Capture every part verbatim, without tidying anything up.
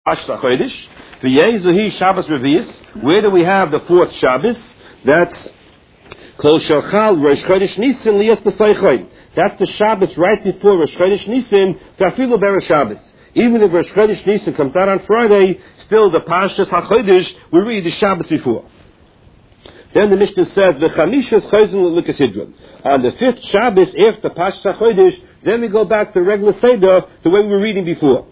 Ashta Chodesh. V'yezuhi Shabbos Revius. Where do we have the fourth Shabbos? That's Kol Shalchal Rosh Chodesh Nisan Liyas B'Saychoy. That's the Shabbos right before Rosh Chodesh Nisan. Tafilu Beresh Shabbos. Even if Rosh Chodesh Nisan comes out on Friday, still the Parshas HaChodesh we read the Shabbos before. Then the Mishnah says the Chamishas Chayzin L'Lukasidron. On the fifth Shabbos after Parshas HaChodesh, then we go back to regular Seder, the way we were reading before.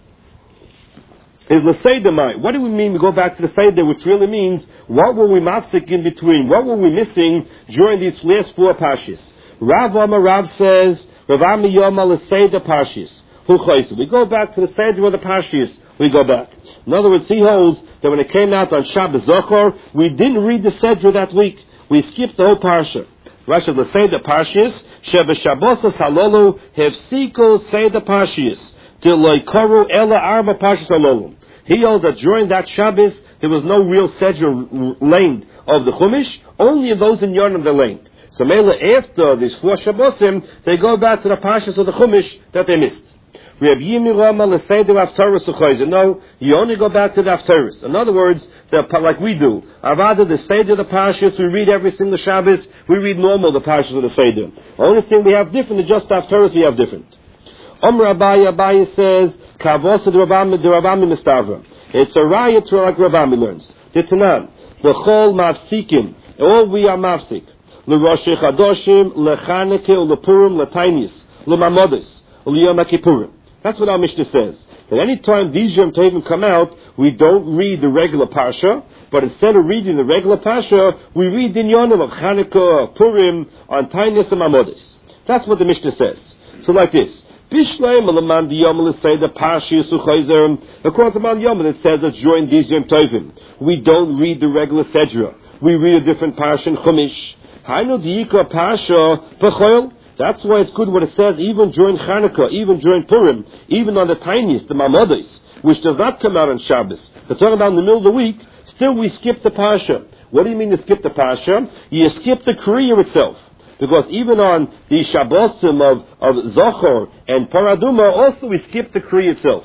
Is L'Seder. What do we mean we go back to the Seder, which really means what were we mafsik in between? What were we missing during these last four Parshas? Rav Amar Rav says, Rav Ami Yoma L'Seder Parshas. We go back to the Seder of the Parshas. We go back. In other words, he holds that when it came out on Shabbos Zochor, we didn't read the Seder that week. We skipped the whole Parsha. Rashi L'Seder Parshas, Sheba Shabbosas Halolu, Hefsiko Seder Parshas, Till Loikoru Ela Arba Parshas Halolu. He holds that during that Shabbos, there was no real Seder length of the Chumash, only those in Yonam the length. So Mela, after these four Shabbosim, they go back to the Parshas of the Chumash that they missed. No, you only go back to the Haftarahs. In other words, like we do. Avada, the Seder of the Parshas, we read every single Shabbos, we read normal the Parshas of the Seder. The only thing we have different is just the Haftarahs we have different. Omra Abaya, Abaya says, Kavosa de Rabami Mistavra. It's a riot to like Rabami learns. Titanan, L'chol Mafsikim, all we are Mafsik. L'Rosh Chadoshim, L'Chaneke, L'Purim, L'Tainis, L'Mamodes, L'Yom HaKippurim. That's what our Mishnah says. That any time these Yom Tovim come out, we don't read the regular Parsha, but instead of reading the regular Parsha, we read the Yonim of Chanukah, Purim, on Tainis and Mamodes. That's what the Mishnah says. So like this. Bishleim alaman diyom say the Parsha Yisuchayzer. Across the Man Yom, it says that during these Yom Tovim, we don't read the regular Sedra. We read a different Parsha in Chumash. Hainu diyika Parsha B'choil. That's why it's good what it says, even during Chanukah, even during Purim, even on the tiniest, the Mamodes, which does not come out on Shabbos. They're talking about in the middle of the week, still we skip the Parsha. What do you mean to skip the Parsha? You skip the Kriya itself. Because even on the Shabbosim of, of Zochor and Paraduma, also we skip the Kriya itself.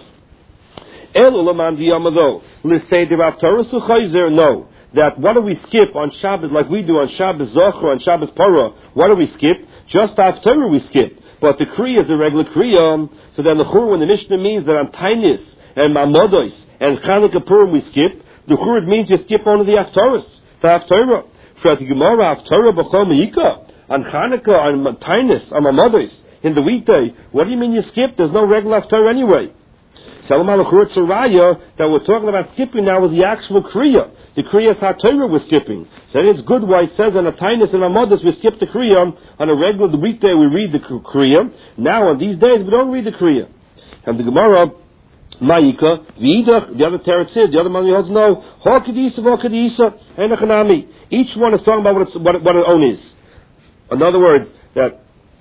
No. That what do we skip on Shabbos like we do on Shabbos Zochor and Shabbos Parah? What do we skip? Just after we skip. But the Kriya is the regular Kriya. So then the Chur, when the Mishnah means that on Tainis and Mamodos and Chanukah Purim we skip, the Chur it means you skip only the Haftarahs, the Haftarah. For the Gemara, Haftarah B'chol Me'ika, on Chanukah, on Tainis, on Mamodos, in the weekday. What do you mean you skip? There's no regular Haftarah anyway. Salam al-Chur Tzaraya, that we're talking about skipping now is the actual Kriya. The Kriya HaTorah we're skipping. So it's good why it says on a Tainis and a Mamodos we skip the Kriya. On a regular the weekday we read the Kriya. Now on these days we don't read the Kriya. And the Gemara, Ma'ika, the other teretz is, the other man holds no, Ho Kedisa, Ho Kedisa, Enochanami. Each one is talking about what, it's, what, what it own is. In other words, that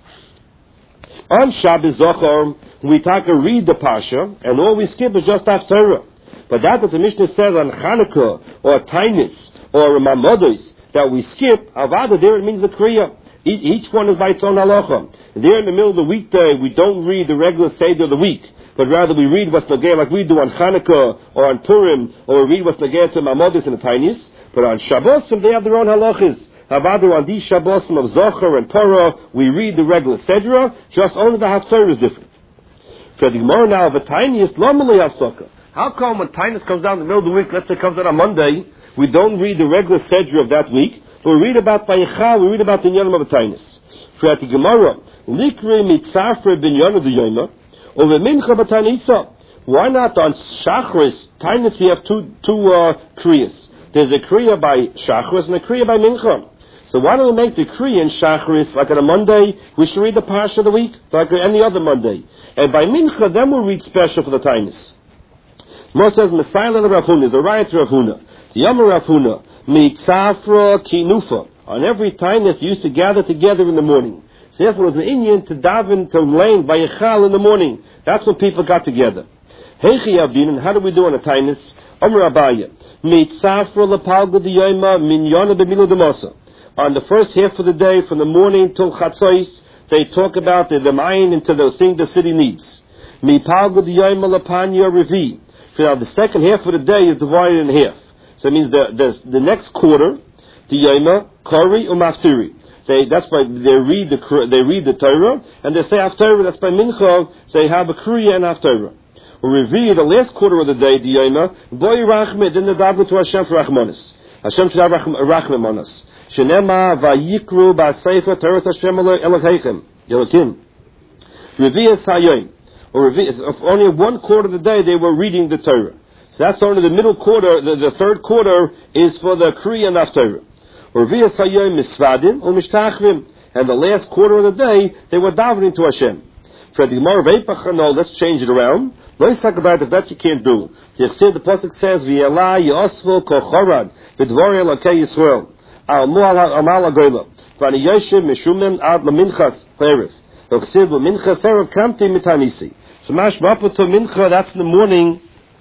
on Shabbos Zochor, we take a read the Parsha, and all we skip is just Haftarah. But that that the Mishnah says on Chanukah, or Tainis, or Mamodos, that we skip, Avada, there it means the Kriya. Each one is by its own halacha. There in the middle of the weekday, we don't read the regular Seder of the week, but rather we read what's Nageh like we do on Chanukah, or on Purim, or we read what's Nageh to Mamodos and the Tainis. But on Shabbosim, they have their own halachas. Avada, on these Shabbosim of Zochor and Parah, we read the regular Sedra, just only the Haftarah is different. For the Gemara now of a Tainis, Lomali Hafsaka. How come when Tainus comes out in the middle of the week, let's say it comes out on Monday, we don't read the regular Sedra of that week, but we read about Vayecha, we read about the Yonim of Tainus. For at the Gemara, Likri mitzafre bin Yonim the Yoma, over Mincha b'Tainisa. Why not on Shachris, Tainus we have two, two uh, Kriyas. There's a Kriya by Shachris and a Kriya by Mincha. So why don't we make the Kriya in Shachris, like on a Monday, we should read the Parsha of the week, like any other Monday. And by Mincha, then we'll read special for the Tainus. Mo says Messiah Rav Huna is a riot to Rav Huna. The Yom Rav Huna mitzafra kinufa. On every time that they used to gather together in the morning. So therefore, it was an Indian to daven to lane by Yechal in the morning. That's when people got together. Heichi Abdin, and how do we do on a Tainus? Amr Abaya mitzafra lepalga diyoma minyana b'milu demosa. On the first half of the day, from the morning till Chatzos, they talk about the Demayin into the thing the city needs. Mipalga diyoma lepanya revi. So now the second half of the day is divided in half. So it means the the, the next quarter, the Yoma, Kari, Umaftiri. They that's by they read the they read the Torah and they say Haftarah. That's by Mincha. They have a Kriya and Haftarah. We review the last quarter of the day, the Yoma, Boy Rachme, then the daven to Hashem for Rachmanis. Hashem should have Rachme on us. Shenema vayikru ba'seifa Torah Hashem Elokeichem Elokim. Revius Hayom. Or if only one quarter of the day they were reading the Torah. So that's only the middle quarter. The, the third quarter is for the Kriya and Haftarah. Revius Hayom Misvadim or Mishtachvim. And the last quarter of the day they were davening to Hashem. For the Gemara of Eipach, no, let's change it around. Let's talk about it. That you can't do. You see, the pasuk says, "V'yalai yosvel kochorad v'dvorei lakei Yisrael al mu'al amal agoyla v'ani yoshev mishumim ad laminchas perev v'ksiv laminchas erev kamti mitanisi." So, mash b'apu to mincha. That's in the morning.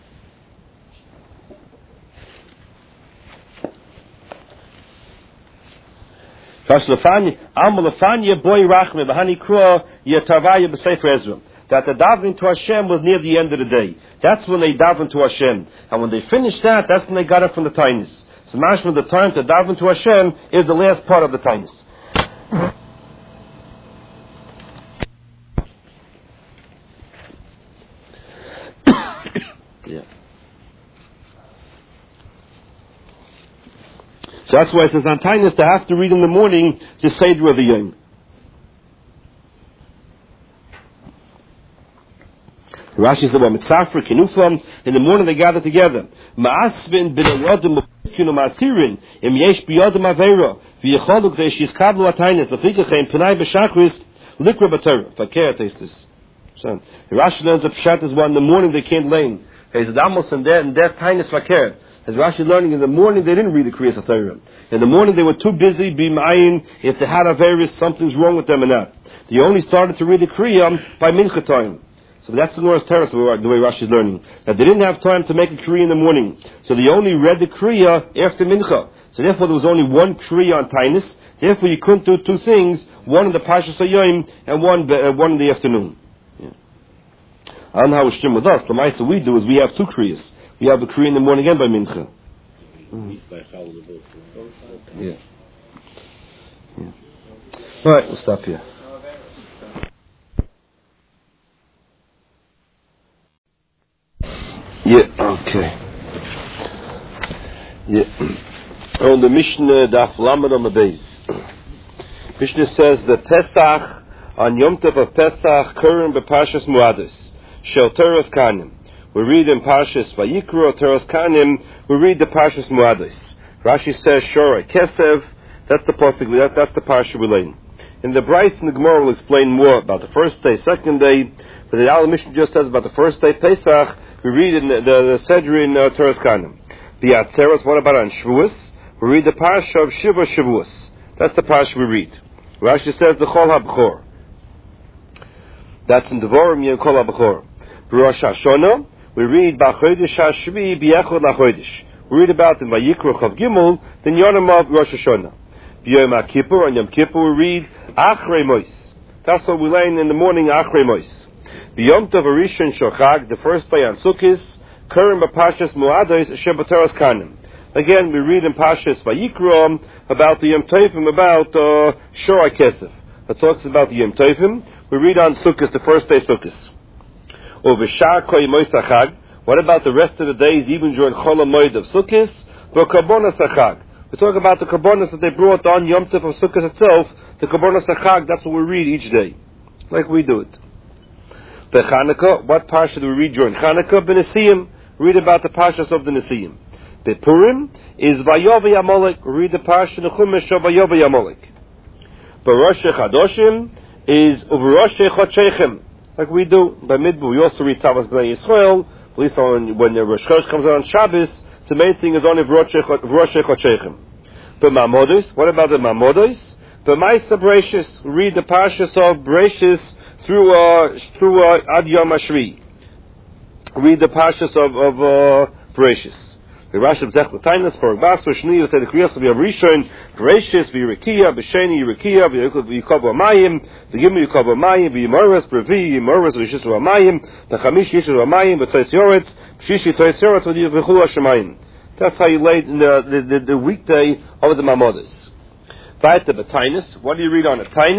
Amalafanya boy rachme b'hani kro yetavaya b'sefer Ezra. That the davening to Hashem was near the end of the day. That's when they daven to Hashem. And when they finished that, that's when they got it from the Tainis. So mashma, the time to daven to Hashem is the last part of the Tainis. Yeah. So that's why it says on Tainis to have to read in the morning to Seder of the Yom. Rashi said, "Well, mitzafra kinufam." In the morning they gather together. Ma'asvin bin arodim kinu ma'asirin im yesh biyodem avera v'yecholuk zeishizkablu ataynes lefikachein penai b'shachris likra b'torah. Fakir taste this. Son, Rashi learns that pshat is one in the morning they can't learn. He said, "Amos and that and that taynes fakir." As Rashi learning in the morning they didn't read the Kriyas HaTorah. In the morning they were too busy being ma'ayin if they had averis, something's wrong with them or not. They only started to read the Kriyah by mincha time. So that's the Gemara's terrace, the way Rashi is learning. That they didn't have time to make a Kriya in the morning. So they only read the Kriya after Mincha. So therefore there was only one Kriya on Tainis. Therefore you couldn't do two things, one in the Parshas HaYom and one, uh, one in the afternoon. Yeah. I don't know how it's still with us. The Maisa we do is we have two Kriyas. We have a Kriya in the morning and by Mincha. Mm. Yeah. Yeah. Alright, we'll stop here. Yeah, okay. Yeah. On the Mishnah, Daf Lamed on the base. Mishnah says the Pesach, on Yom Tov of Pesach, Kurim beParshas Muadis, Shel Teros Kanim. We read in Parshas Vayikra, Teros Kanim, we read the Parshas Muadis. Rashi says, Shorei Kesev, that's the pasuk, that, that's the Parsha we learn. In the Bryce and the Gemara will explain more about the first day, second day, but the Al Mishnah just says about the first day, Pesach. We read in the, the, the Sedri in uh, Teres Kanim. The Atzeros, what about on Shavuos? We read the Parsha of Shiva Shavuos. That's the Parsha we read. Rashi says the Chol HaBchor. That's in Devorim Yom Kol HaBchor. Rosh Hashanah, we read B'Chodesh HaShvi B'Yechod LaChodesh. We read about in Vayikra Chav Gimel, the Yonam of Rosh Hashanah. B'Yom HaKippur, on Yom Kippur we read Achrei Mois. That's what we learn in the morning, Achrei Mois. B'Yom Tov Rishon Shochag, the first day on Sukkot, Kurim b'Parshas Muadis Shebateros Kanim. Again, we read in Parshas Vayikra about the Yom Tovim, about uh, Shorei Kesef. It talks about the Yom Tovim. We read on Sukkot, the first day Sukkot. Over Shar Koy Mois Achag. What about the rest of the days, even during Chol HaMoed of Sukkot? V'Karbonos Achag. We talk about the Karbonos that they brought on Yom Tov of Sukkot itself. The Karbonos Achag. That's what we read each day, like we do it. The Chanukah, what parsha do we read during Chanukah? B'Nesiyim, read about the parshas of the Nesiyim. The Purim is Vayovei Amalek, read the parsha the Chumash of Vayovei Amalek. B'Rosh Chadoshim is U'Rosh Chodshechem, like we do by Midbu. We also read Tavas Bnei Yisrael, at least on, when the Rosh Chodesh comes out on Shabbos. The main thing is only Rosh Chodshechem. But Mamodos, what about the Mamodos? The Ma'aseh Bereishis, read the parshas of Bereishis through uh, through uh, Ad Yom Hashvi. Read the parshas of of uh, Bereishis. The Rashi B'zech L'Tainas, for Basra, Shni, you say the Kriyas will be of Rishon, Bereshis, V'Yirikia, B'Sheni, Yirikia, V'Yikov Amayim, V'Gimel Yikov Amayim, V'Yimoras, B'Revi, Yimoras, V'Yishis Amayim, V'Chamish Yishis Amayim, V'Tois Yoretz, V'Shishi Tois Yoretz, V'Yivchulu Hashemayim. That's how you laid in the, the, the, the weekday over the Mamodas. Vayta B'Tainas, what do you read on a Tainas?